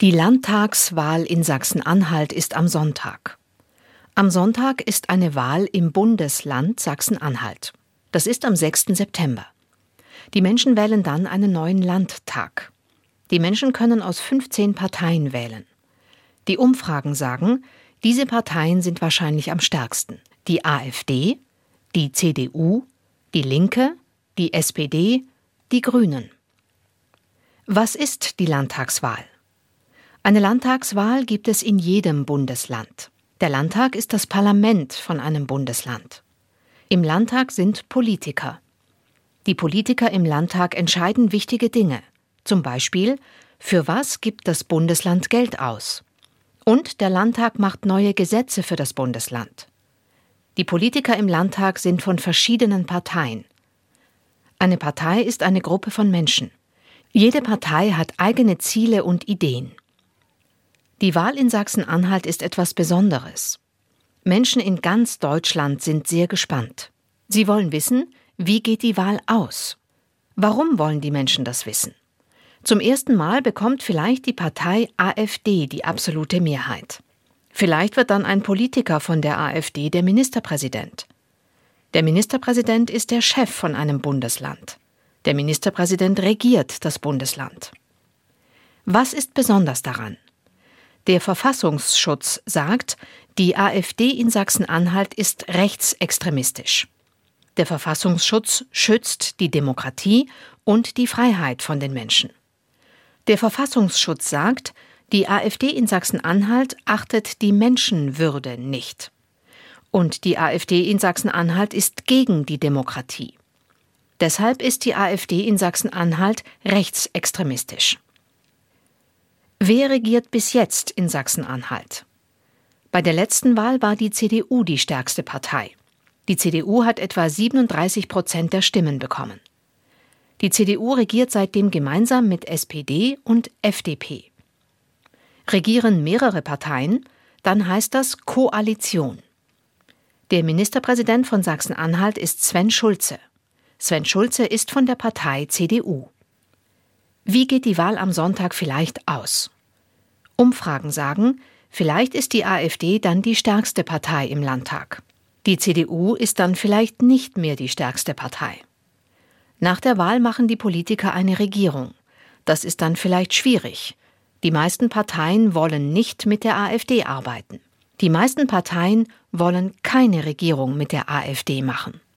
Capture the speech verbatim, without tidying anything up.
Die Landtagswahl in Sachsen-Anhalt ist am Sonntag. Am Sonntag ist eine Wahl im Bundesland Sachsen-Anhalt. Das ist am sechsten September. Die Menschen wählen dann einen neuen Landtag. Die Menschen können aus fünfzehn Parteien wählen. Die Umfragen sagen, diese Parteien sind wahrscheinlich am stärksten. Die AfD, die C D U, die Linke, die S P D, die Grünen. Was ist die Landtagswahl? Eine Landtagswahl gibt es in jedem Bundesland. Der Landtag ist das Parlament von einem Bundesland. Im Landtag sind Politiker. Die Politiker im Landtag entscheiden wichtige Dinge. Zum Beispiel, für was gibt das Bundesland Geld aus? Und der Landtag macht neue Gesetze für das Bundesland. Die Politiker im Landtag sind von verschiedenen Parteien. Eine Partei ist eine Gruppe von Menschen. Jede Partei hat eigene Ziele und Ideen. Die Wahl in Sachsen-Anhalt ist etwas Besonderes. Menschen in ganz Deutschland sind sehr gespannt. Sie wollen wissen, wie geht die Wahl aus? Warum wollen die Menschen das wissen? Zum ersten Mal bekommt vielleicht die Partei AfD die absolute Mehrheit. Vielleicht wird dann ein Politiker von der AfD der Ministerpräsident. Der Ministerpräsident ist der Chef von einem Bundesland. Der Ministerpräsident regiert das Bundesland. Was ist besonders daran? Der Verfassungsschutz sagt, die AfD in Sachsen-Anhalt ist rechtsextremistisch. Der Verfassungsschutz schützt die Demokratie und die Freiheit von den Menschen. Der Verfassungsschutz sagt, die AfD in Sachsen-Anhalt achtet die Menschenwürde nicht. Und die AfD in Sachsen-Anhalt ist gegen die Demokratie. Deshalb ist die AfD in Sachsen-Anhalt rechtsextremistisch. Wer regiert bis jetzt in Sachsen-Anhalt? Bei der letzten Wahl war die C D U die stärkste Partei. Die C D U hat etwa siebenunddreißig Prozent der Stimmen bekommen. Die C D U regiert seitdem gemeinsam mit S P D und F D P. Regieren mehrere Parteien, dann heißt das Koalition. Der Ministerpräsident von Sachsen-Anhalt ist Sven Schulze. Sven Schulze ist von der Partei C D U. Wie geht die Wahl am Sonntag vielleicht aus? Umfragen sagen, vielleicht ist die AfD dann die stärkste Partei im Landtag. Die C D U ist dann vielleicht nicht mehr die stärkste Partei. Nach der Wahl machen die Politiker eine Regierung. Das ist dann vielleicht schwierig. Die meisten Parteien wollen nicht mit der AfD arbeiten. Die meisten Parteien wollen keine Regierung mit der AfD machen.